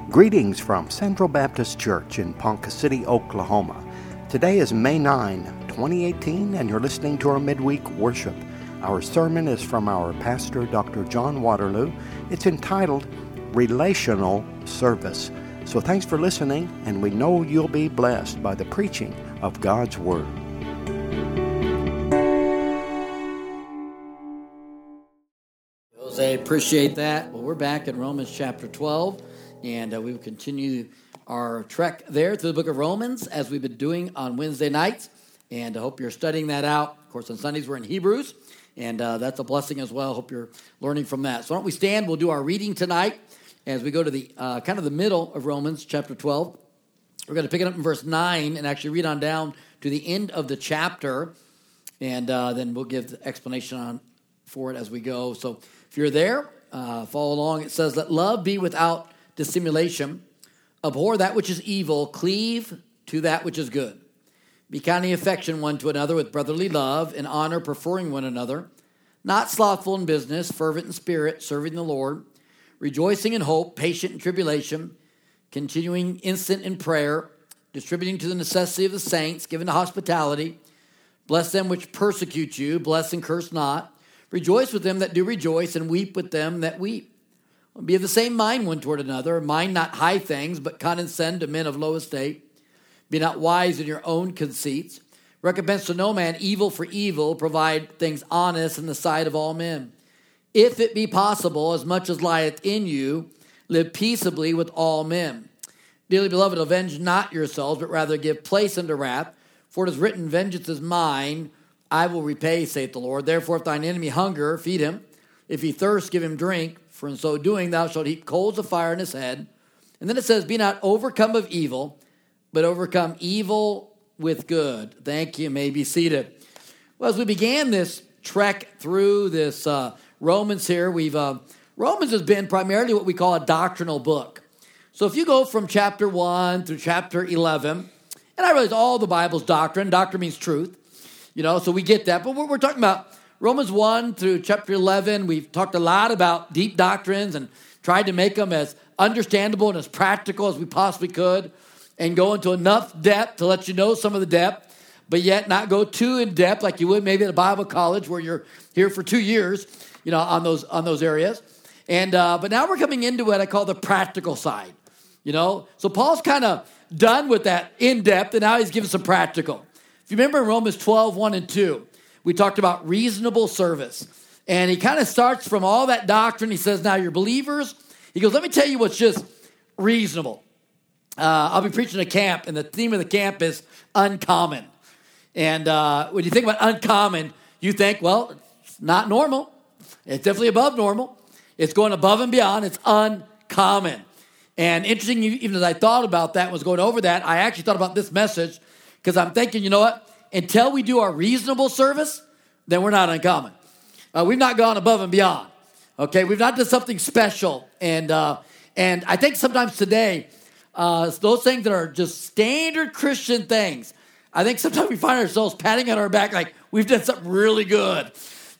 Greetings from Central Baptist Church in Ponca City, Oklahoma. Today is May 9, 2018, and you're listening to our midweek worship. Our sermon is from our pastor, Dr. John Waterloo. It's entitled Relational Service. So thanks for listening, and we know you'll be blessed by the preaching of God's Word. Jose, appreciate that. Well, we're back in Romans chapter 12, and we will continue our trek there through the book of Romans as we've been doing on Wednesday nights, and I hope you're studying that out. Of course, on Sundays we're in Hebrews, and that's a blessing as well. Hope you're learning from that. So why don't we stand? We'll do our reading tonight as we go to the kind of the middle of Romans chapter 12. We're going to pick it up in verse 9 and actually read on down to the end of the chapter, and then we'll give the explanation for it as we go. So if you're there, follow along. It says, "Let love be without dissimulation. Abhor that which is evil. Cleave to that which is good. Be kind in affection one to another with brotherly love, in honor preferring one another. Not slothful in business, fervent in spirit, serving the Lord. Rejoicing in hope, patient in tribulation. Continuing instant in prayer. Distributing to the necessity of the saints, giving to hospitality. Bless them which persecute you. Bless and curse not. Rejoice with them that do rejoice, and weep with them that weep. Be of the same mind one toward another. Mind not high things, but condescend to men of low estate. Be not wise in your own conceits. Recompense to no man evil for evil. Provide things honest in the sight of all men. If it be possible, as much as lieth in you, live peaceably with all men. Dearly beloved, avenge not yourselves, but rather give place unto wrath. For it is written, vengeance is mine, I will repay, saith the Lord. Therefore, if thine enemy hunger, feed him. If he thirst, give him drink. For in so doing, thou shalt heap coals of fire in his head. And then it says, be not overcome of evil, but overcome evil with good. Thank you. You may be seated. Well, as we began this trek through this Romans here, Romans has been primarily what we call a doctrinal book. So if you go from chapter 1 through chapter 11, and I realize all the Bible's doctrine. Doctrine means truth. So we get that. But we're talking about Romans 1 through chapter 11. We've talked a lot about deep doctrines and tried to make them as understandable and as practical as we possibly could and go into enough depth to let you know some of the depth, but yet not go too in depth like you would maybe at a Bible college where you're here for 2 years, on those areas. And but now we're coming into what I call the practical side. So Paul's kind of done with that in depth, and now he's giving some practical. If you remember in Romans 12, 1 and 2, we talked about reasonable service. And he kind of starts from all that doctrine. He says, now you're believers. He goes, let me tell you what's just reasonable. I'll be preaching a camp, and the theme of the camp is uncommon. And when you think about uncommon, you think, well, it's not normal. It's definitely above normal. It's going above and beyond. It's uncommon. And interesting, even as I thought about that, was going over that, I actually thought about this message because I'm thinking, you know what? Until we do our reasonable service, then we're not uncommon. We've not gone above and beyond. Okay, we've not done something special. And I think sometimes today, those things that are just standard Christian things, I think sometimes we find ourselves patting on our back like we've done something really good.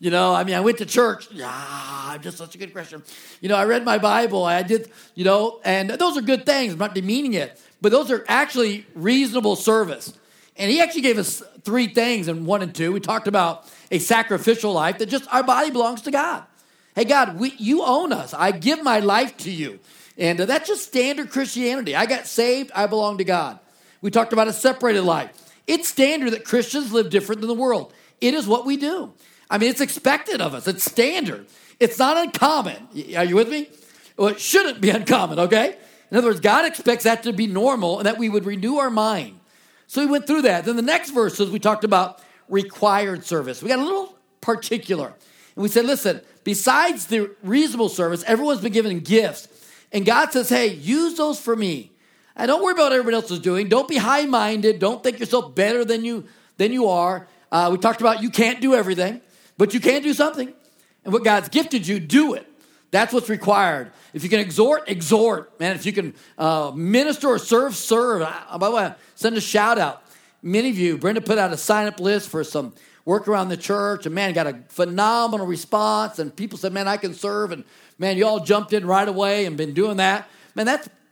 I went to church. I'm just such a good Christian. I read my Bible. I did, and those are good things. I'm not demeaning it. But those are actually reasonable service. And he actually gave us 3 things in 1 and 2. We talked about a sacrificial life that just our body belongs to God. Hey, God, you own us. I give my life to you. And that's just standard Christianity. I got saved. I belong to God. We talked about a separated life. It's standard that Christians live different than the world. It is what we do. It's expected of us. It's standard. It's not uncommon. Are you with me? Well, it shouldn't be uncommon, okay? In other words, God expects that to be normal and that we would renew our mind. So we went through that. Then the next verses, we talked about required service. We got a little particular. And we said, listen, besides the reasonable service, everyone's been given gifts. And God says, hey, use those for me. And don't worry about what everybody else is doing. Don't be high-minded. Don't think yourself better than you are. We talked about you can't do everything, but you can do something. And what God's gifted you, do it. That's what's required. If you can exhort. Man, if you can minister or serve. By the way, send a shout out. Many of you, Brenda put out a sign-up list for some work around the church, and man, got a phenomenal response, and people said, man, I can serve, and man, you all jumped in right away and been doing that. Man, that's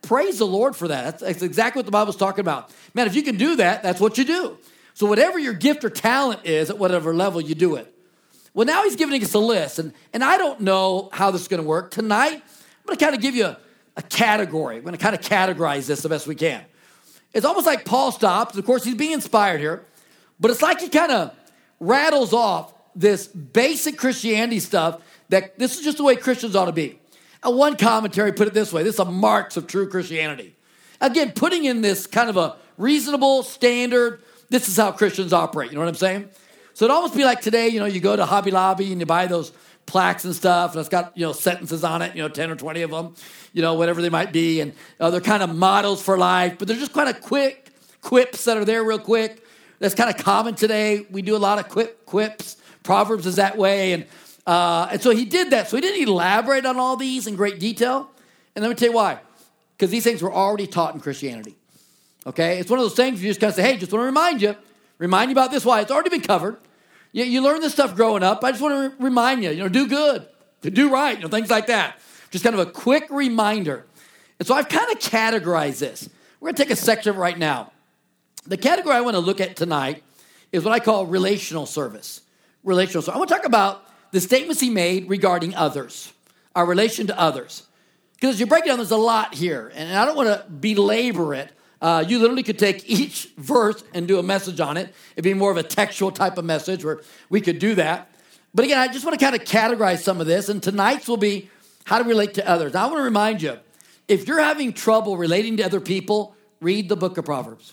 praise the Lord for that. That's exactly what the Bible's talking about. Man, if you can do that, that's what you do. So whatever your gift or talent is, at whatever level, you do it. Well, now he's giving us a list, and I don't know how this is going to work. Tonight, I'm going to kind of give you a category. We're going to kind of categorize this the best we can. It's almost like Paul stops. Of course, he's being inspired here, but it's like he kind of rattles off this basic Christianity stuff that this is just the way Christians ought to be. One commentary put it this way: this is the marks of true Christianity. Again, putting in this kind of a reasonable standard, this is how Christians operate. You know what I'm saying? So it'd almost be like today, you go to Hobby Lobby and you buy those plaques and stuff, and it's got, sentences on it, 10 or 20 of them, whatever they might be, and they're kind of models for life, but they're just kind of quick quips that are there real quick. That's kind of common today. We do a lot of quips. Proverbs is that way, and so he did that. So he didn't elaborate on all these in great detail, and let me tell you why. Because these things were already taught in Christianity, okay? It's one of those things you just kind of say, hey, just want to remind you about this, why it's already been covered. You learn this stuff growing up. I just want to remind you, do good, to do right, things like that. Just kind of a quick reminder. And so I've kind of categorized this. We're going to take a section of it right now. The category I want to look at tonight is what I call relational service. Relational service. I want to talk about the statements he made regarding others, our relation to others. Because as you break it down, there's a lot here, and I don't want to belabor it. You literally could take each verse and do a message on it. It'd be more of a textual type of message where we could do that. But again, I just want to kind of categorize some of this, and tonight's will be how to relate to others. Now, I want to remind you, if you're having trouble relating to other people, read the book of Proverbs.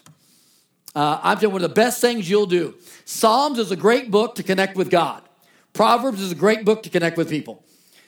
I'm telling you, one of the best things you'll do. Psalms is a great book to connect with God. Proverbs is a great book to connect with people.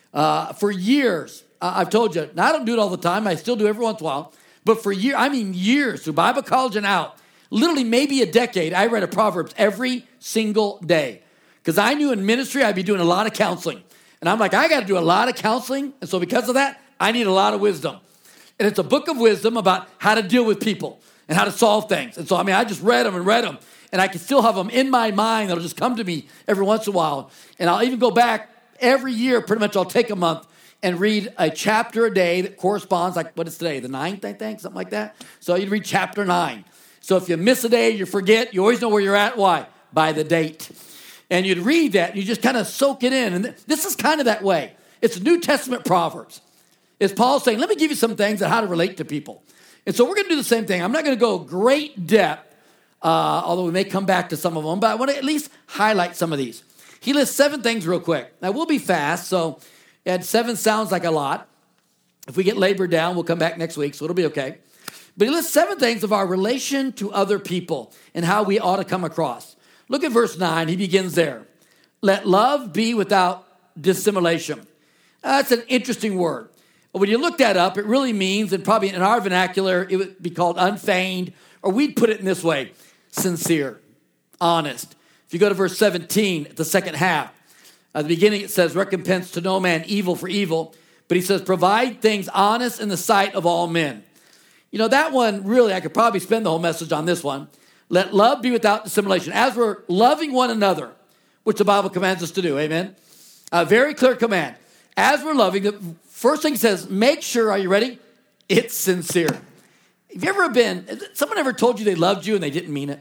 For years, I've told you, now I don't do it all the time. I still do every once in a while. But for years, through Bible college and out, literally maybe a decade, I read a Proverbs every single day. Because I knew in ministry I'd be doing a lot of counseling. And I'm like, I got to do a lot of counseling. And so because of that, I need a lot of wisdom. And it's a book of wisdom about how to deal with people and how to solve things. And so, I just read them. And I can still have them in my mind. That'll just come to me every once in a while. And I'll even go back every year, pretty much I'll take a month and read a chapter a day that corresponds, like what is today, the 9th, I think, something like that. So you'd read chapter 9. So if you miss a day, you forget, you always know where you're at. Why? By the date. And you'd read that, and you just kind of soak it in. And this is kind of that way. It's New Testament Proverbs. It's Paul saying, let me give you some things on how to relate to people. And so we're going to do the same thing. I'm not going to go great depth, although we may come back to some of them, but I want to at least highlight some of these. He lists 7 things real quick. Now, we'll be fast, so 7 sounds like a lot. If we get labored down, we'll come back next week, so it'll be okay. But he lists 7 things of our relation to other people and how we ought to come across. Look at verse 9. He begins there. Let love be without dissimulation. That's an interesting word. When you look that up, it really means, and probably in our vernacular, it would be called unfeigned, or we'd put it in this way, sincere, honest. If you go to verse 17, the second half, at the beginning it says, recompense to no man evil for evil, but he says, provide things honest in the sight of all men. That one, really, I could probably spend the whole message on this one. Let love be without dissimulation. As we're loving one another, which the Bible commands us to do, amen? A very clear command. As we're loving, the first thing it says, make sure, are you ready? It's sincere. Have you ever someone ever told you they loved you and they didn't mean it?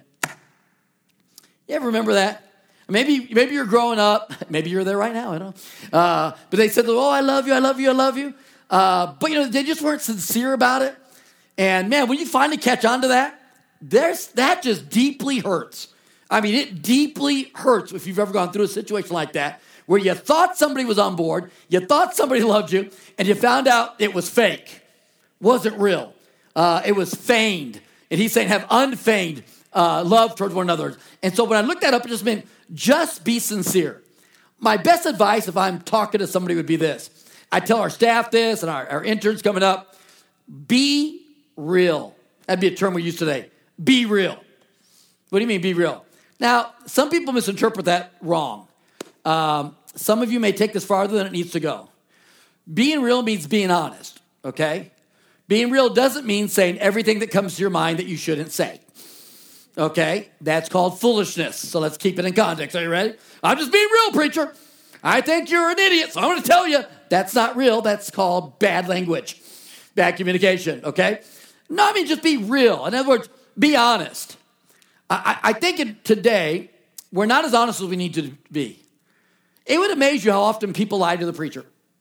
You ever remember that? Maybe you're growing up. Maybe you're there right now, I don't know. But they said, oh, I love you, I love you, I love you. But, they just weren't sincere about it. And, man, when you finally catch on to that, that just deeply hurts. It deeply hurts if you've ever gone through a situation like that, where you thought somebody was on board, you thought somebody loved you, and you found out it was fake. Wasn't real. It was feigned. And he's saying have unfeigned love towards one another. And so when I looked that up, it just meant just be sincere. My best advice if I'm talking to somebody would be this. I tell our staff this and our interns coming up, be real. That'd be a term we use today. Be real. What do you mean be real? Now, some people misinterpret that wrong. Some of you may take this farther than it needs to go. Being real means being honest, okay? Being real doesn't mean saying everything that comes to your mind that you shouldn't say, okay? That's called foolishness, so let's keep it in context. Are you ready? I'm just being real, preacher. I think you're an idiot, so I'm going to tell you that's not real. That's called bad language. bad communication, okay? No, I mean, just be real. In other words, be honest. I think today, we're not as honest as we need to be. It would amaze you how often people lie to the preacher.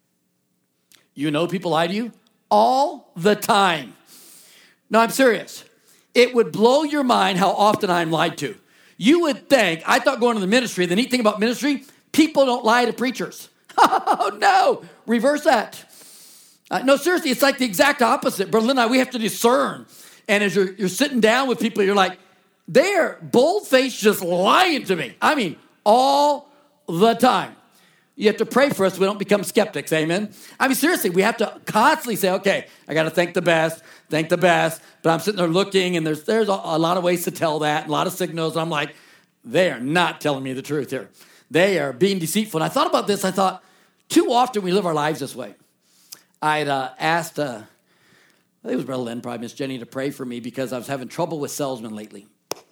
You know people lie to you all the time. No, I'm serious. It would blow your mind how often I'm lied to. You would think, I thought going to the ministry, the neat thing about ministry, people don't lie to preachers. Oh, no. Reverse that. No, seriously, it's like the exact opposite. Brother Lynn and I, we have to discern. And as you're sitting down with people, you're like, they're bold-faced just lying to me. I mean, all the time. You have to pray for us so we don't become skeptics, amen? I mean, seriously, we have to constantly say, okay, I got to thank the best, but I'm sitting there looking, and there's a lot of ways to tell that, a lot of signals, and I'm like, they are not telling me the truth here. They are being deceitful. And I thought about this, I thought, too often we live our lives this way. I'd asked, I think it was Brother Lynn, probably Miss Jenny, to pray for me because I was having trouble with salesmen lately.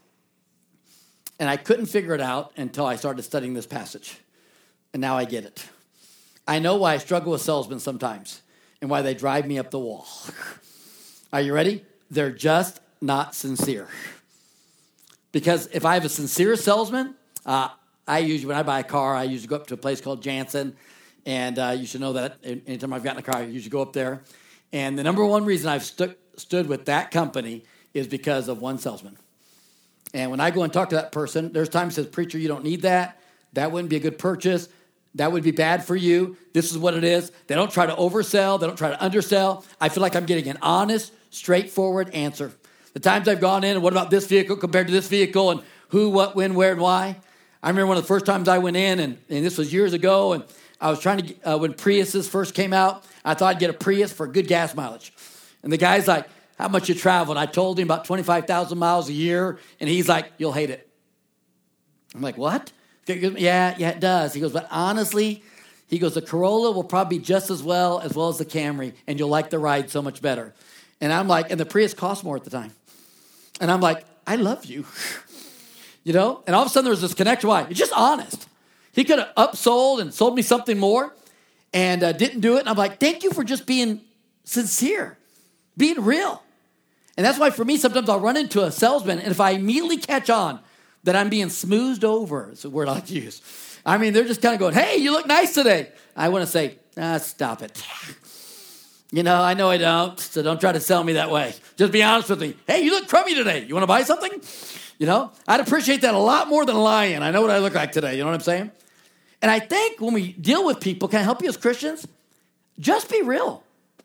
And I couldn't figure it out until I started studying this passage. And now I get it. I know why I struggle with salesmen sometimes and why they drive me up the wall. Are you ready? They're just not sincere. Because if I have a sincere salesman, I usually, when I buy a car, I usually go up to a place called Jansen. And you should know that anytime I've gotten a car, I usually go up there. And the number one reason I've stood with that company is because of one salesman. And when I go and talk to that person, there's times he says, preacher, you don't need that. That wouldn't be a good purchase. That would be bad for you. This is what it is. They don't try to oversell. They don't try to undersell. I feel like I'm getting an honest, straightforward answer. The times I've gone in, and what about this vehicle compared to this vehicle, and who, what, when, where, and why. I remember one of the first times I went in, and this was years ago, and I was trying to, when Priuses first came out, I thought I'd get a Prius for good gas mileage. And the guy's like, how much you travel? And I told him about 25,000 miles a year, and he's like, you'll hate it. I'm like, what? Yeah, it does. He goes, but honestly, he goes, the Corolla will probably be just as well as the Camry, and you'll like the ride so much better. And I'm like, and the Prius cost more at the time. And I'm like, I love you. You know? And all of a sudden there was this connection. Why? It's just honest. He could have upsold and sold me something more and didn't do it. And I'm like, thank you for just being sincere, being real. And that's why for me, sometimes I'll run into a salesman, and if I immediately catch on that I'm being smoothed over, it's a word I like to use. I mean, they're just kind of going, hey, you look nice today. I want to say, stop it. You know I don't, so don't try to sell me that way. Just be honest with me. Hey, you look crummy today. You want to buy something? You know, I'd appreciate that a lot more than lying. I know what I look like today. You know what I'm saying? And I think when we deal with people, can I help you as Christians? Just be real.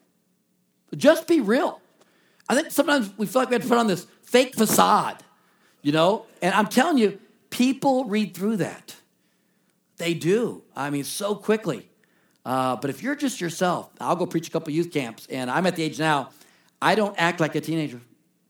Just be real. I think sometimes we feel like we have to put on this fake facade, you know? And I'm telling you, people read through that. They do. I mean, so quickly. But if you're just yourself, I'll go preach a couple youth camps, and I'm at the age now, I don't act like a teenager.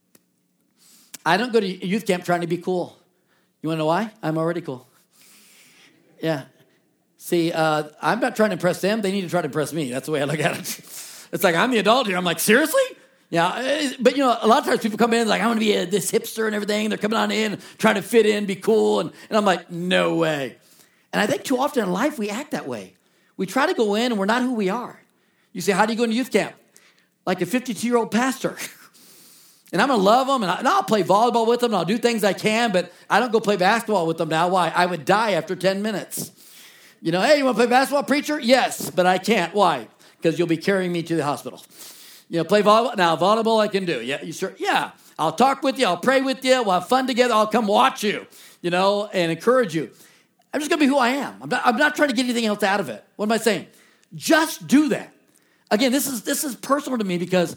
I don't go to youth camp trying to be cool. You want to know why? I'm already cool. Yeah. See, I'm not trying to impress them. They need to try to impress me. That's the way I look at it. It's like, I'm the adult here. I'm like, seriously? Yeah. But, you know, a lot of times people come in like, I want to be this hipster and everything. They're coming on in, trying to fit in, be cool. And I'm like, no way. And I think too often in life we act that way. We try to go in and we're not who we are. You say, how do you go into youth camp? Like a 52-year-old pastor. And I'm going to love them, and I'll play volleyball with them, and I'll do things I can, but I don't go play basketball with them now. Why? I would die after 10 minits. You know, hey, you want to play basketball, preacher? Yes, but I can't. Why? Because you'll be carrying me to the hospital. You know, play volleyball? Now, volleyball I can do. Yeah, you sure? Yeah. I'll talk with you. I'll pray with you. We'll have fun together. I'll come watch you, you know, and encourage you. I'm just going to be who I am. I'm not trying to get anything else out of it. What am I saying? Just do that. Again, this is personal to me because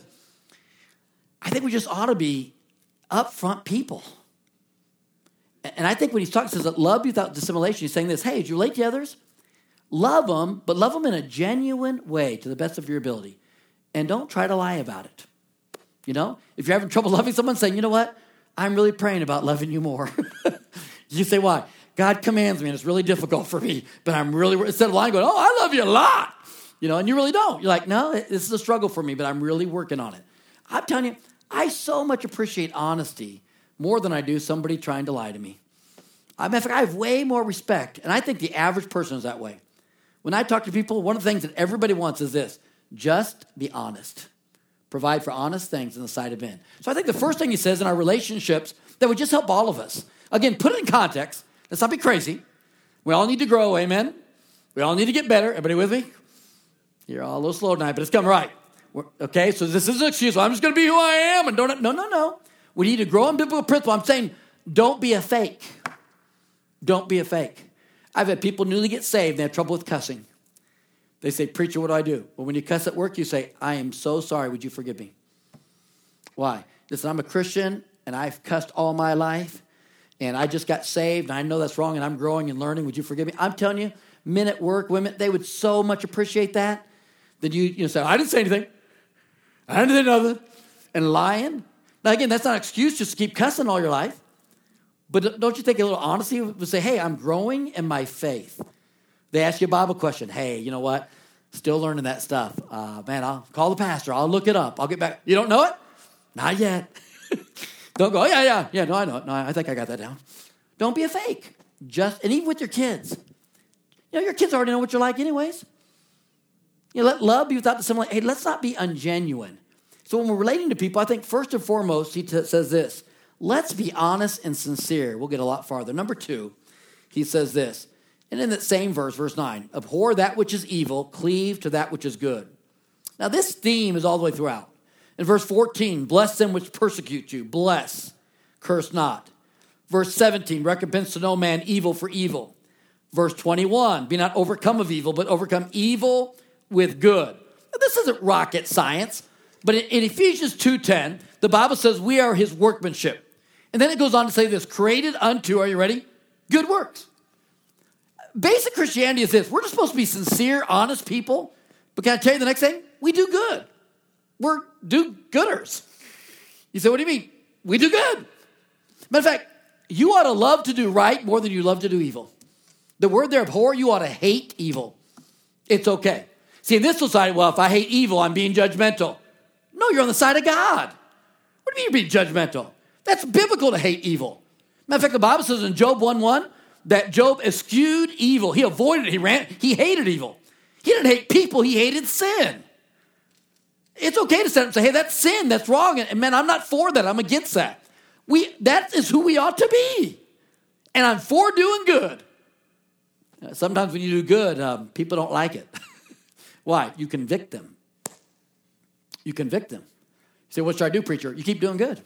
I think we just ought to be upfront people. And I think when he's talking, he says that love without dissimulation, he's saying this, hey, as you relate to others, love them, but love them in a genuine way to the best of your ability. And don't try to lie about it. You know, if you're having trouble loving someone, saying, you know what, I'm really praying about loving you more. You say, why? God commands me, and it's really difficult for me, but I'm really, instead of lying, going, oh, I love you a lot, you know, and you really don't. You're like, no, this is a struggle for me, but I'm really working on it. I'm telling you, I so much appreciate honesty more than I do somebody trying to lie to me. I have way more respect, and I think the average person is that way. When I talk to people, one of the things that everybody wants is this, just be honest. Provide for honest things in the sight of men. So I think the first thing he says in our relationships that would just help all of us. Again, put it in context. Let's not be crazy. We all need to grow, amen? We all need to get better. Everybody with me? You're all a little slow tonight, but it's coming right. Okay, so this isn't an excuse. Well, I'm just going to be who I am. And no. We need to grow in biblical principle. I'm saying don't be a fake. Don't be a fake. I've had people newly get saved. They have trouble with cussing. They say, preacher, what do I do? Well, when you cuss at work, you say, I am so sorry. Would you forgive me? Why? Listen, I'm a Christian, and I've cussed all my life, and I just got saved, and I know that's wrong, and I'm growing and learning. Would you forgive me? I'm telling you, men at work, women, they would so much appreciate that you say, I didn't say anything. I didn't say nothing. And lying. Now, again, that's not an excuse just to keep cussing all your life. But don't you think a little honesty would say, hey, I'm growing in my faith. They ask you a Bible question. Hey, you know what? Still learning that stuff. Man, I'll call the pastor. I'll look it up. I'll get back. You don't know it? Not yet. Don't go, yeah. No, I know it. No, I think I got that down. Don't be a fake. And even with your kids. Your kids already know what you're like anyways. Let love be without dissimulation. Hey, let's not be ungenuine. So when we're relating to people, I think first and foremost, he says this. Let's be honest and sincere. We'll get a lot farther. Number 2, he says this. And in that same verse, verse 9, abhor that which is evil, cleave to that which is good. Now, this theme is all the way throughout. In verse 14, bless them which persecute you. Bless, curse not. Verse 17, recompense to no man evil for evil. Verse 21, be not overcome of evil, but overcome evil with good. Now, this isn't rocket science, but in Ephesians 2:10, the Bible says we are his workmanship. And then it goes on to say this, created unto, are you ready? Good works. Basic Christianity is this. We're just supposed to be sincere, honest people. But can I tell you the next thing? We do good. We're do-gooders. You say, what do you mean? We do good. Matter of fact, you ought to love to do right more than you love to do evil. The word there, abhor, you ought to hate evil. It's okay. See, in this society, well, if I hate evil, I'm being judgmental. No, you're on the side of God. What do you mean you're being judgmental? That's biblical to hate evil. Matter of fact, the Bible says in Job 1:1, that Job eschewed evil. He avoided it. He hated evil. He didn't hate people. He hated sin. It's okay to stand up and say, hey, that's sin. That's wrong. And man, I'm not for that. I'm against that. That is who we ought to be. And I'm for doing good. Sometimes when you do good, people don't like it. Why? You convict them. You convict them. You say, what should I do, preacher? You keep doing good.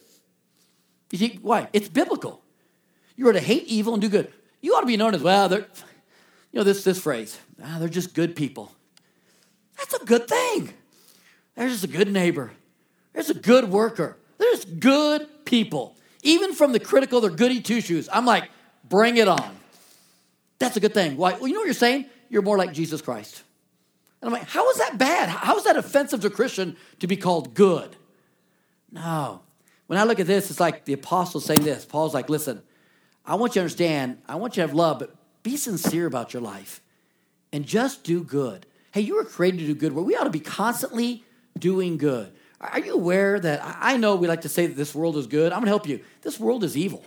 Why? It's biblical. You are to hate evil and do good. You ought to be known as, well, they're, this phrase, they're just good people. That's a good thing. They're just a good neighbor. There's a good worker. There's good people. Even from the critical, they're goody two-shoes. I'm like, bring it on. That's a good thing. Why? Well, you know what you're saying? You're more like Jesus Christ. And I'm like, how is that bad? How is that offensive to a Christian to be called good? No. When I look at this, it's like the apostles saying this. Paul's like, listen, I want you to understand, I want you to have love, but be sincere about your life and just do good. Hey, you were created to do good. We ought to be constantly doing good. Are you aware that I know we like to say that this world is good? I'm going to help you. This world is evil.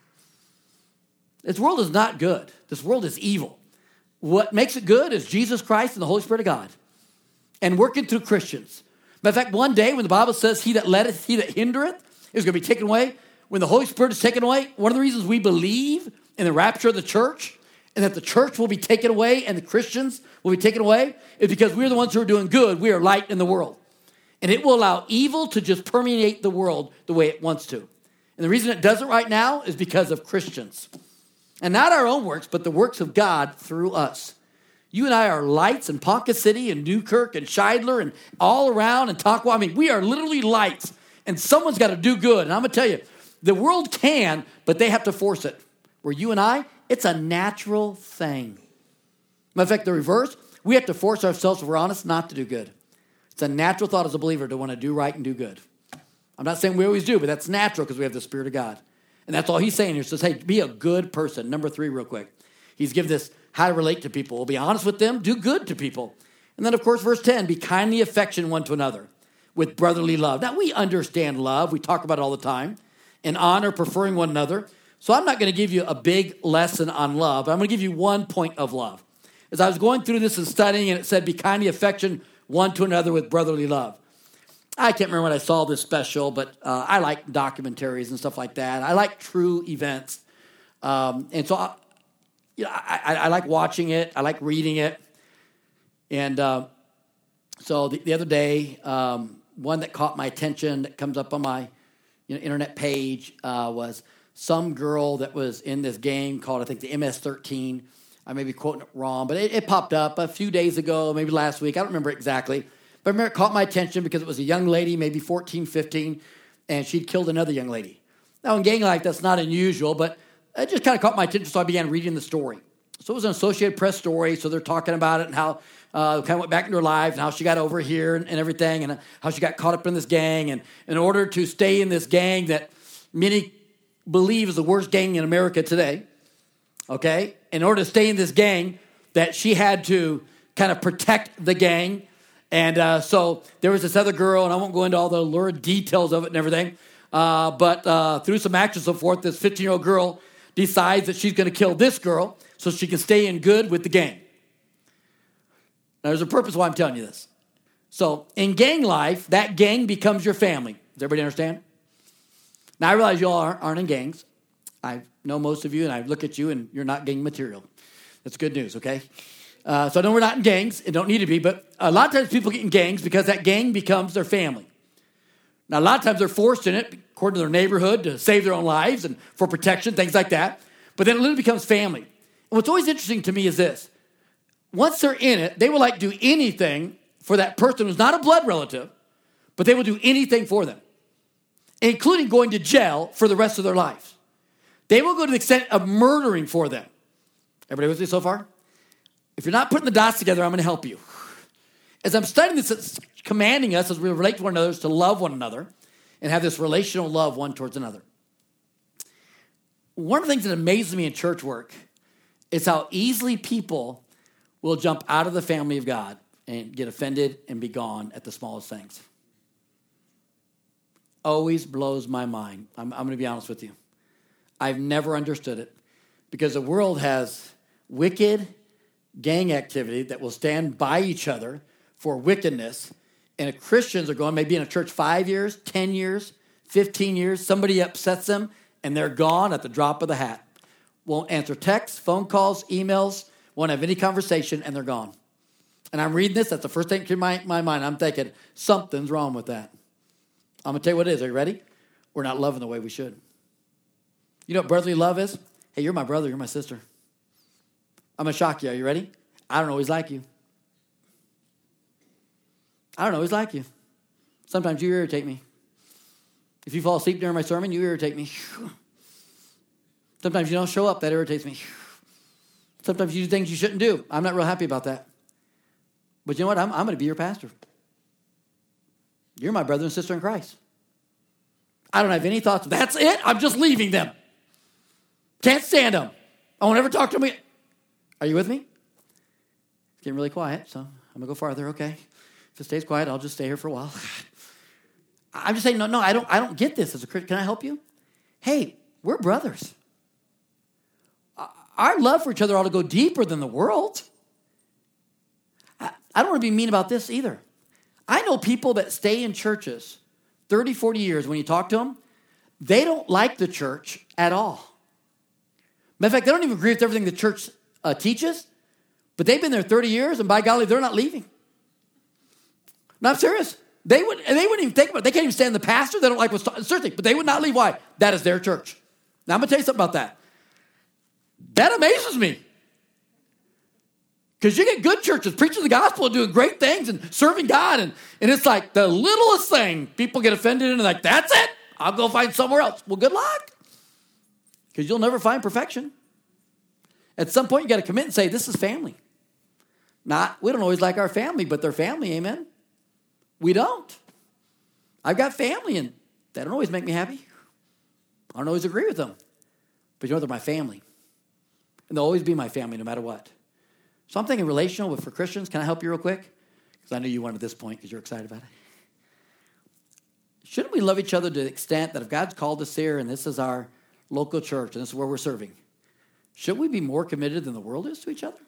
This world is not good. This world is evil. What makes it good is Jesus Christ and the Holy Spirit of God and working through Christians. Matter of fact, one day when the Bible says he that letteth, he that hindereth is going to be taken away, when the Holy Spirit is taken away, one of the reasons we believe in the rapture of the church and that the church will be taken away and the Christians will be taken away is because we're the ones who are doing good. We are light in the world. And it will allow evil to just permeate the world the way it wants to. And the reason it doesn't right now is because of Christians. And not our own works, but the works of God through us. You and I are lights in Ponca City and Newkirk and Scheidler and all around and Tonkawa. I mean, we are literally lights. And someone's got to do good. And I'm going to tell you, the world can, but they have to force it. Where you and I, it's a natural thing. Matter of fact, the reverse, we have to force ourselves, if we're honest, not to do good. It's a natural thought as a believer to want to do right and do good. I'm not saying we always do, but that's natural because we have the Spirit of God. And that's all he's saying here. He says, hey, be a good person. Number 3 real quick. He's given this how to relate to people. We'll be honest with them, do good to people. And then, of course, verse 10, be kindly affectionate one to another with brotherly love. Now, we understand love. We talk about it all the time. And honor, preferring one another. So I'm not going to give you a big lesson on love. I'm going to give you one point of love. As I was going through this and studying, and it said, be kindly affectionate one to another with brotherly love. I can't remember when I saw this special, but I like documentaries and stuff like that. I like true events. And so I like watching it. I like reading it. And so the other day, one that caught my attention that comes up on my internet page was some girl that was in this game called, I think, the MS-13. I may be quoting it wrong, but it popped up a few days ago, maybe last week. I don't remember exactly. But I remember it caught my attention because it was a young lady, maybe 14, 15, and she'd killed another young lady. Now, in gang life, that's not unusual, but it just kind of caught my attention, so I began reading the story. So it was an Associated Press story, so they're talking about it and how kind of went back into her life and how she got over here and everything and how she got caught up in this gang. And in order to stay in this gang that many believe is the worst gang in America today, okay, in order to stay in this gang, that she had to kind of protect the gang. And so there was this other girl, and I won't go into all the lurid details of it and everything, but through some action and so forth, this 15-year-old girl decides that she's going to kill this girl so she can stay in good with the gang. Now, there's a purpose why I'm telling you this. So in gang life, that gang becomes your family. Does everybody understand? Now, I realize you all aren't in gangs. I know most of you, and I look at you, and you're not gang material. That's good news, okay? So I know we're not in gangs. It don't need to be, but a lot of times people get in gangs because that gang becomes their family. Now, a lot of times they're forced in it according to their neighborhood to save their own lives and for protection, things like that. But then it literally becomes family. And what's always interesting to me is this. Once they're in it, they will like do anything for that person who's not a blood relative, but they will do anything for them, including going to jail for the rest of their lives. They will go to the extent of murdering for them. Everybody with me so far? If you're not putting the dots together, I'm going to help you. As I'm studying this, it's commanding us as we relate to one another to love one another and have this relational love one towards another. One of the things that amazes me in church work is how easily people will jump out of the family of God and get offended and be gone at the smallest things. Always blows my mind. I'm going to be honest with you. I've never understood it because the world has wicked gang activity that will stand by each other for wickedness. And if Christians are going, maybe in a church 5 years, 10 years, 15 years, somebody upsets them and they're gone at the drop of the hat. Won't answer texts, phone calls, emails, won't have any conversation, and they're gone. And I'm reading this, that's the first thing to my mind. I'm thinking, something's wrong with that. I'm going to tell you what it is. Are you ready? We're not loving the way we should. You know what brotherly love is? Hey, you're my brother, you're my sister. I'm going to shock you. Are you ready? I don't always like you. I don't always like you. Sometimes you irritate me. If you fall asleep during my sermon, you irritate me. Sometimes you don't show up. That irritates me. Sometimes you do things you shouldn't do. I'm not real happy about that. But you know what? I'm going to be your pastor. You're my brother and sister in Christ. I don't have any thoughts. That's it. I'm just leaving them. Can't stand them. I won't ever talk to them. Are you with me? It's getting really quiet, so I'm going to go farther, okay? If it stays quiet, I'll just stay here for a while. I'm just saying, no, I don't get this as a Christian. Can I help you? Hey, we're brothers. Our love for each other ought to go deeper than the world. I don't want to be mean about this either. I know people that stay in churches 30, 40 years. When you talk to them, they don't like the church at all. Matter of fact, they don't even agree with everything the church teaches, but they've been there 30 years, and by golly, they're not leaving. No, I'm serious. They wouldn't even think about it. They can't even stand the pastor. They don't like what's taught. Certainly, but they would not leave. Why? That is their church. Now, I'm going to tell you something about that. That amazes me. Because you get good churches preaching the gospel and doing great things and serving God, and it's like the littlest thing. People get offended and they're like, that's it. I'll go find somewhere else. Well, good luck. Because you'll never find perfection. At some point, you got to commit and say, this is family. We don't always like our family, but they're family, amen? We don't. I've got family, and they don't always make me happy. I don't always agree with them. But you know, they're my family. And they'll always be my family no matter what. So I'm thinking relational for Christians. Can I help you real quick? Because I know you want at this point because you're excited about it. Shouldn't we love each other to the extent that if God's called us here and this is our local church and this is where we're serving, should we be more committed than the world is to each other?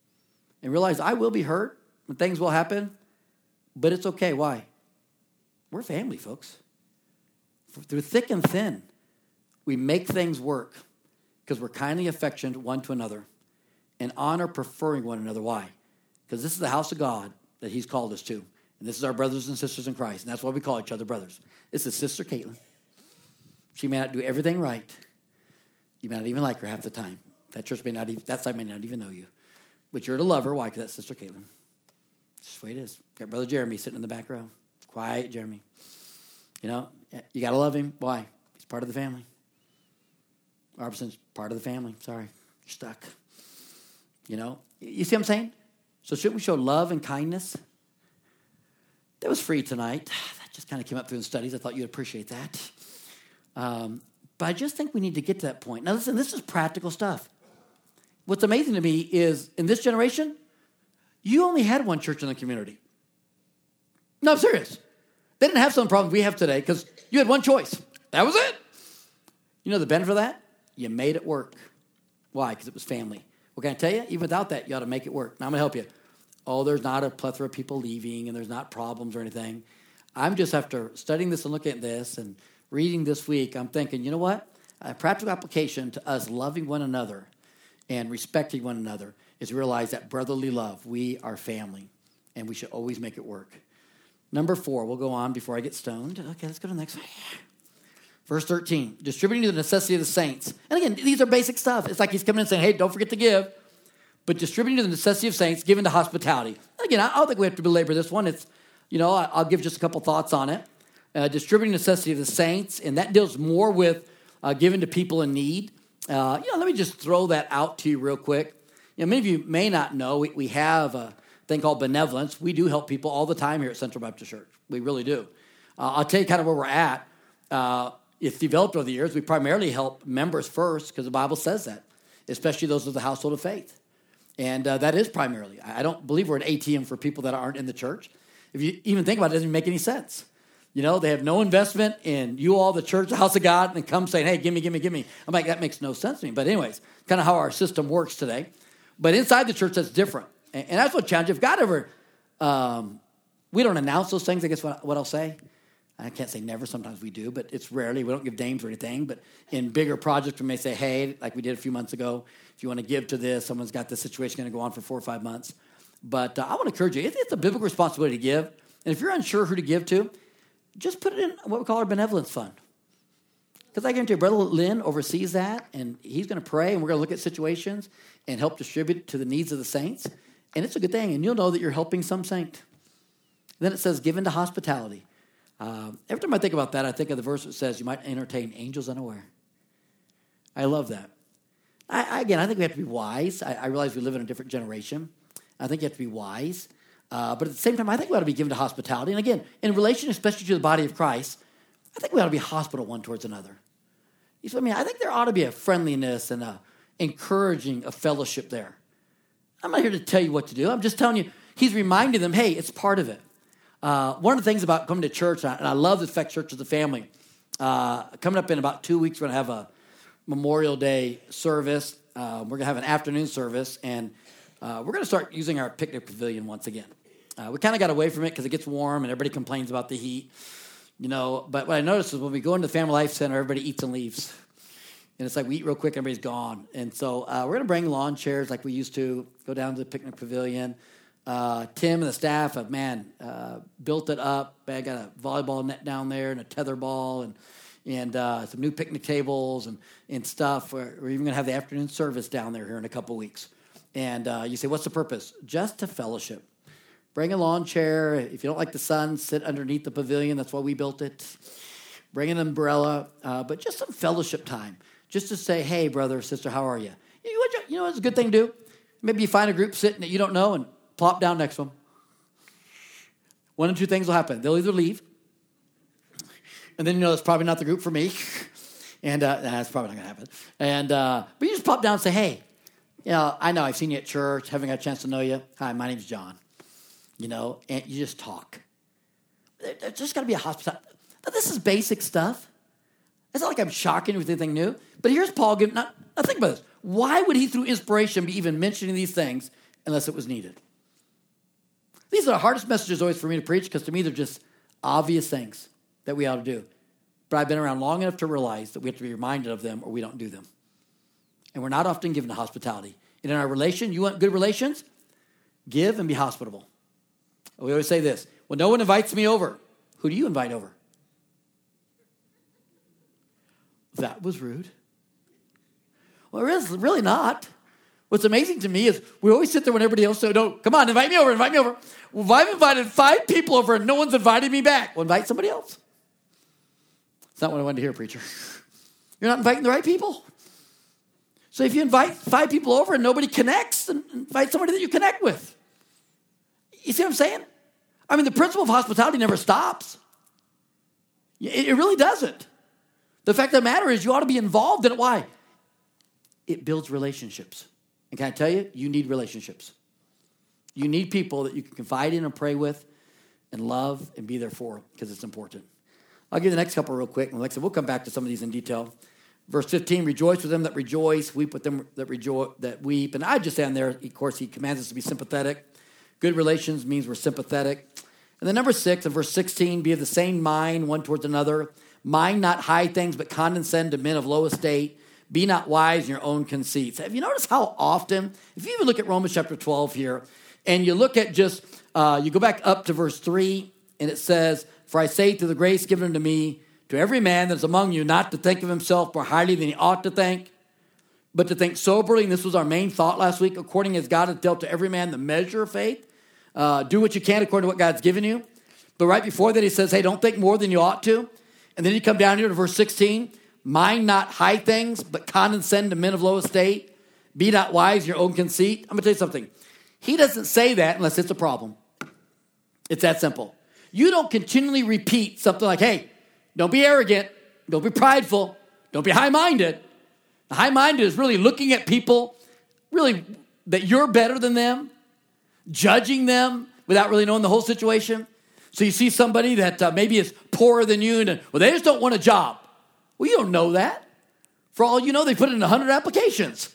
And realize I will be hurt and things will happen, but it's okay. Why? We're family, folks. Through thick and thin, we make things work because we're kindly affectionate one to another and honor preferring one another. Why? Because this is the house of God that he's called us to. And this is our brothers and sisters in Christ. And that's why we call each other brothers. This is Sister Caitlin. She may not do everything right. You may not even like her half the time. That side may not even know you. But you're to love her. Why? Because that's Sister Caitlin. That's just the way it is. Got Brother Jeremy sitting in the back row. Quiet Jeremy. You know, you got to love him. Why? He's part of the family. Robertson's part of the family. Sorry, you're stuck. You know, you see what I'm saying? So shouldn't we show love and kindness? That was free tonight. That just kind of came up through the studies. I thought you'd appreciate that. But I just think we need to get to that point. Now listen, this is practical stuff. What's amazing to me is in this generation, you only had one church in the community. No, I'm serious. They didn't have some problems we have today because you had one choice. That was it. You know the benefit of that? You made it work. Why? Because it was family. What can I tell you? Even without that, you ought to make it work. Now I'm going to help you. Oh, there's not a plethora of people leaving and there's not problems or anything. I'm just after studying this and looking at this and reading this week, I'm thinking, you know what? A practical application to us loving one another and respecting one another is realize that brotherly love, we are family, and we should always make it work. Number 4, we'll go on before I get stoned. Okay, let's go to the next one. Verse 13, distributing to the necessity of the saints. And again, these are basic stuff. It's like he's coming in and saying, hey, don't forget to give. But distributing to the necessity of saints, giving to hospitality. Again, I don't think we have to belabor this one. It's, you know, I'll give just a couple thoughts on it. Distributing necessity of the saints, and that deals more with giving to people in need. Let me just throw that out to you real quick. You know, many of you may not know, we have a thing called benevolence. We do help people all the time here at Central Baptist Church. We really do. I'll tell you kind of where we're at. It's developed over the years. We primarily help members first because the Bible says that, especially those of the household of faith. And that is primarily. I don't believe we're an ATM for people that aren't in the church. If you even think about it, it doesn't make any sense. You know, they have no investment in you all, the church, the house of God, and come saying, hey, give me. I'm like, that makes no sense to me. But anyways, kind of how our system works today. But inside the church, that's different. And that's what challenges. If God ever, we don't announce those things, I guess what I'll say. I can't say never. Sometimes we do, but it's rarely. We don't give names or anything. But in bigger projects, we may say, hey, like we did a few months ago, if you want to give to this, someone's got this situation going to go on for 4 or 5 months. But I want to encourage you. It's a biblical responsibility to give. And if you're unsure who to give to, just put it in what we call our benevolence fund. Because I guarantee you, Brother Lynn oversees that, and he's going to pray, and we're going to look at situations and help distribute to the needs of the saints. And it's a good thing, and you'll know that you're helping some saint. Then it says, given to hospitality. Every time I think about that, I think of the verse that says, you might entertain angels unaware. I love that. I think we have to be wise. I realize we live in a different generation. I think you have to be wise. But at the same time, I think we ought to be given to hospitality. And again, in relation especially to the body of Christ, I think we ought to be hospitable one towards another. You see what I mean? I think there ought to be a friendliness and a encouraging of fellowship there. I'm not here to tell you what to do. I'm just telling you, he's reminding them, hey, it's part of it. One of the things about coming to church, and I love the fact church as a family, coming up in about 2 weeks, we're going to have a Memorial Day service. We're going to have an afternoon service, and we're going to start using our picnic pavilion once again. We kind of got away from it because it gets warm and everybody complains about the heat, you know. But what I noticed is when we go into the Family Life Center, everybody eats and leaves. And it's like we eat real quick, everybody's gone. And so we're going to bring lawn chairs like we used to, go down to the picnic pavilion. Tim and the staff have, built it up. I got a volleyball net down there and a tether ball and some new picnic tables and stuff. We're even going to have the afternoon service down there here in a couple weeks. And you say, what's the purpose? Just to fellowship. Bring a lawn chair. If you don't like the sun, sit underneath the pavilion. That's why we built it. Bring an umbrella. But just some fellowship time. Just to say, hey, brother, sister, how are you? You know, it's a good thing to do. Maybe you find a group sitting that you don't know and plop down next to them. One of two things will happen. They'll either leave, and then you know it's probably not the group for me, and that's probably not going to happen. And but you just plop down and say, hey, you know I've seen you at church, haven't got a chance to know you. Hi, my name's John. You know, and you just talk. There's just got to be a hospitality. This is basic stuff. It's not like I'm shocking you with anything new. But here's Paul giving. Now think about this. Why would he, through inspiration, be even mentioning these things unless it was needed? These are the hardest messages always for me to preach because to me they're just obvious things that we ought to do. But I've been around long enough to realize that we have to be reminded of them or we don't do them. And we're not often given to hospitality. And in our relation, you want good relations? Give and be hospitable. We always say this, when no one invites me over, who do you invite over? That was rude. Well, it is really not. What's amazing to me is we always sit there when everybody else says, no, come on, invite me over. Well, if I've invited 5 people over and no one's invited me back, well, invite somebody else. It's not what I wanted to hear, preacher. You're not inviting the right people. So if you invite 5 people over and nobody connects, then invite somebody that you connect with. You see what I'm saying? I mean, the principle of hospitality never stops. It really doesn't. The fact of the matter is you ought to be involved in it. Why? It builds relationships. And can I tell you, you need relationships. You need people that you can confide in and pray with and love and be there for because it's important. I'll give you the next couple real quick. And like I said, we'll come back to some of these in detail. Verse 15, rejoice with them that rejoice, weep with them that weep. And I just stand there, of course, he commands us to be sympathetic. Good relations means we're sympathetic. And then number 6, in verse 16, be of the same mind one towards another. Mind not high things, but condescend to men of low estate. Be not wise in your own conceits. Have you noticed how often, if you even look at Romans chapter 12 here, and you look at just, you go back up to verse 3, and it says, for I say through the grace given unto me, to every man that is among you, not to think of himself more highly than he ought to think, but to think soberly, and this was our main thought last week, according as God has dealt to every man the measure of faith. Do what you can according to what God's given you. But right before that, he says, hey, don't think more than you ought to. And then you come down here to verse 16, mind not high things, but condescend to men of low estate. Be not wise in your own conceit. I'm going to tell you something. He doesn't say that unless it's a problem. It's that simple. You don't continually repeat something like, hey, don't be arrogant. Don't be prideful. Don't be high-minded. High-minded is really looking at people, really, that you're better than them, judging them without really knowing the whole situation. So you see somebody that maybe is poorer than you, and well, they just don't want a job. Well, you don't know that. For all you know, they put in 100 applications.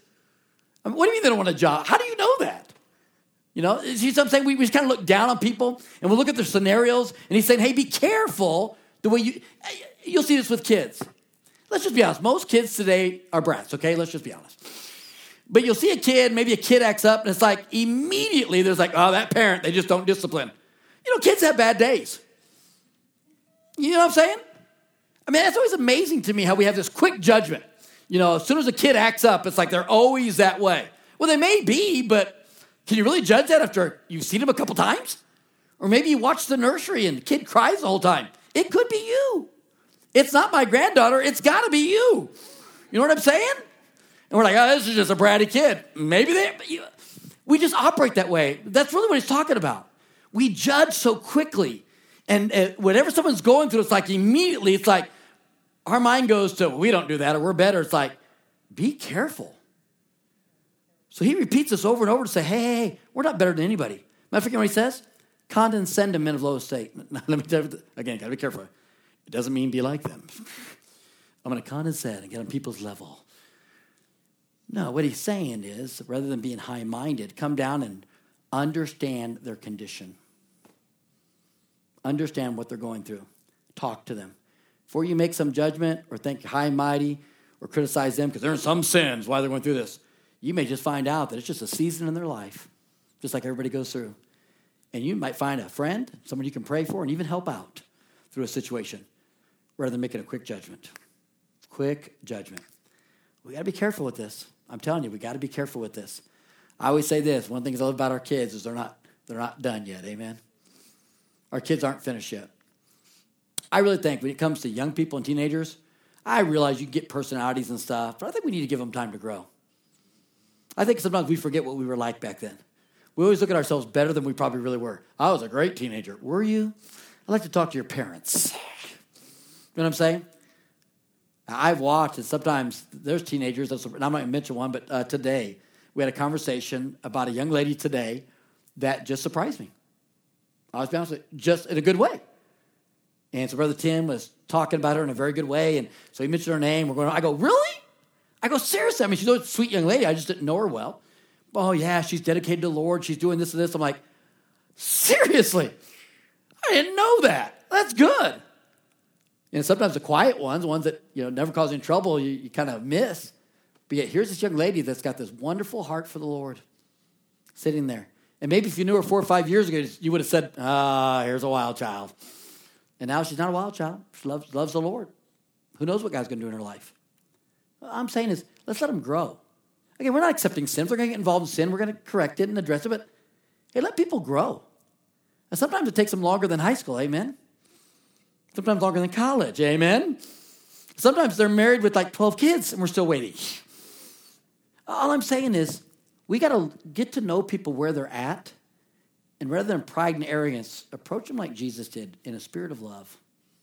I mean, what do you mean they don't want a job? How do you know that? You know, see what I'm saying? We just kind of look down on people, and we'll look at their scenarios, and he's saying, hey, be careful the way you'll see this with kids. Let's just be honest. Most kids today are brats, okay? Let's just be honest. But you'll see a kid, maybe a kid acts up, and it's like immediately there's like, oh, that parent, they just don't discipline. You know, kids have bad days. You know what I'm saying? I mean, that's always amazing to me how we have this quick judgment. You know, as soon as a kid acts up, it's like they're always that way. Well, they may be, but can you really judge that after you've seen them a couple times? Or maybe you watch the nursery and the kid cries the whole time. It could be you. It's not my granddaughter. It's got to be you. You know what I'm saying? And we're like, oh, this is just a bratty kid. Maybe we just operate that way. That's really what he's talking about. We judge so quickly. And whatever someone's going through, it's like immediately, it's like our mind goes to, we don't do that, or we're better. It's like, be careful. So he repeats this over and over to say, hey, we're not better than anybody. Matter of fact, what he says? Condescend to men of low estate. Let me tell you, again, got to be careful. It doesn't mean be like them. I'm going to condescend and get on people's level. No, what he's saying is, rather than being high-minded, come down and understand their condition. Understand what they're going through. Talk to them. Before you make some judgment or think high and mighty or criticize them because they're in some sins while they're going through this, you may just find out that it's just a season in their life, just like everybody goes through. And you might find a friend, someone you can pray for, and even help out through a situation rather than making a quick judgment. Quick judgment. We got to be careful with this. I'm telling you, we got to be careful with this. I always say this. One of the things I love about our kids is they're not done yet. Amen. Our kids aren't finished yet. I really think when it comes to young people and teenagers, I realize you get personalities and stuff, but I think we need to give them time to grow. I think sometimes we forget what we were like back then. We always look at ourselves better than we probably really were. I was a great teenager. Were you? I'd like to talk to your parents. You know what I'm saying? I've watched, and sometimes there's teenagers, and I'm not going to mention one, but today we had a conversation about a young lady today that just surprised me. I'll be honest with you, just in a good way. And so Brother Tim was talking about her in a very good way, and so he mentioned her name. I go, really? I go, seriously? I mean, she's a sweet young lady. I just didn't know her well. Oh, yeah, she's dedicated to the Lord. She's doing this and this. I'm like, seriously? I didn't know that. That's good. And sometimes the quiet ones, the ones that never cause any trouble, you kind of miss. But yet here's this young lady that's got this wonderful heart for the Lord sitting there. And maybe if you knew her 4 or 5 years ago, you would have said, here's a wild child. And now she's not a wild child. She loves the Lord. Who knows what God's going to do in her life? What I'm saying is, let's let them grow. Again, we're not accepting sin. If we're going to get involved in sin, we're going to correct it and address it. But, hey, let people grow. And sometimes it takes them longer than high school, amen? Sometimes longer than college, amen? Sometimes they're married with like 12 kids and we're still waiting. All I'm saying is, we got to get to know people where they're at. And rather than pride and arrogance, approach them like Jesus did, in a spirit of love.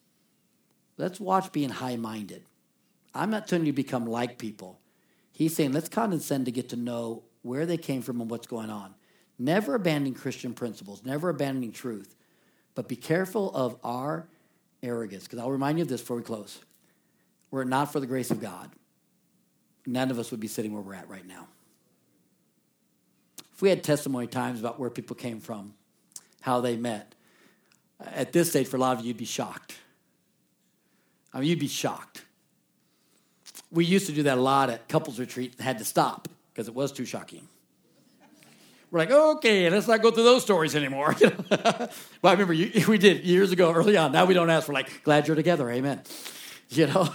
Let's watch being high-minded. I'm not telling you to become like people. He's saying, let's condescend to get to know where they came from and what's going on. Never abandoning Christian principles, never abandoning truth. But be careful of our arrogance. Because I'll remind you of this before we close. Were it not for the grace of God, none of us would be sitting where we're at right now. If we had testimony times about where people came from, how they met, at this stage, for a lot of you, you'd be shocked. I mean, you'd be shocked. We used to do that a lot at couples retreat and had to stop because it was too shocking. We're like, okay, let's not go through those stories anymore. Well, I remember we did years ago, early on. Now we don't ask. We're like, glad you're together, amen. Because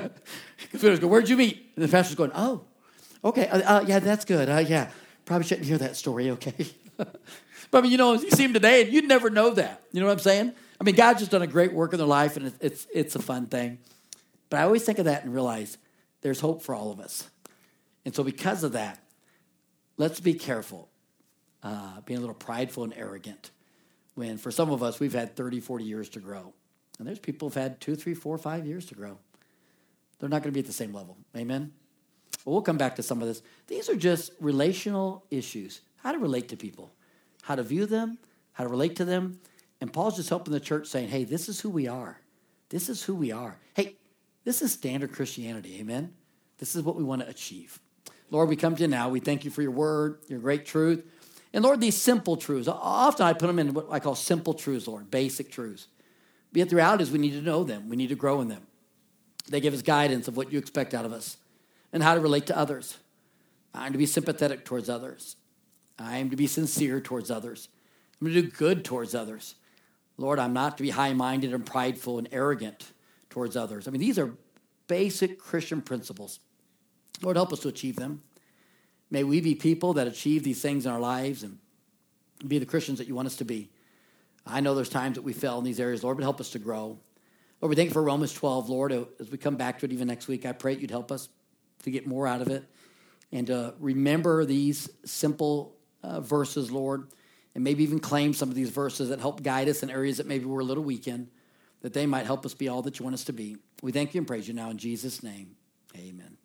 we always go, where'd you meet? And the pastor's going, oh, okay, yeah, that's good. Yeah, probably shouldn't hear that story, okay? But I mean, you see them today, and you'd never know that. You know what I'm saying? I mean, God's just done a great work in their life, and it's a fun thing. But I always think of that and realize there's hope for all of us. And so because of that, let's be careful. Being a little prideful and arrogant. When for some of us, we've had 30, 40 years to grow. And there's people who've had 2, 3, 4, 5 years to grow. They're not going to be at the same level. Amen? Well, we'll come back to some of this. These are just relational issues. How to relate to people. How to view them. How to relate to them. And Paul's just helping the church saying, hey, this is who we are. This is who we are. Hey, this is standard Christianity. Amen? This is what we want to achieve. Lord, we come to you now. We thank you for your word, your great truth. And Lord, these simple truths, often I put them in what I call simple truths, Lord, basic truths. But yet the reality is we need to know them. We need to grow in them. They give us guidance of what you expect out of us and how to relate to others. I'm to be sympathetic towards others. I am to be sincere towards others. I'm to do good towards others. Lord, I'm not to be high-minded and prideful and arrogant towards others. I mean, these are basic Christian principles. Lord, help us to achieve them. May we be people that achieve these things in our lives and be the Christians that you want us to be. I know there's times that we fail in these areas, Lord, but help us to grow. Lord, we thank you for Romans 12, Lord. As we come back to it even next week, I pray you'd help us to get more out of it and to remember these simple verses, Lord, and maybe even claim some of these verses that help guide us in areas that maybe we're a little weak in, that they might help us be all that you want us to be. We thank you and praise you now in Jesus' name. Amen.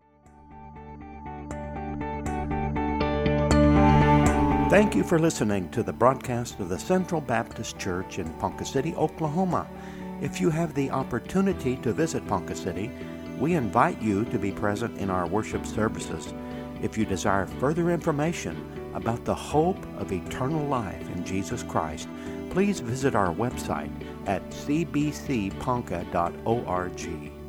Thank you for listening to the broadcast of the Central Baptist Church in Ponca City, Oklahoma. If you have the opportunity to visit Ponca City, we invite you to be present in our worship services. If you desire further information about the hope of eternal life in Jesus Christ, please visit our website at cbcponca.org.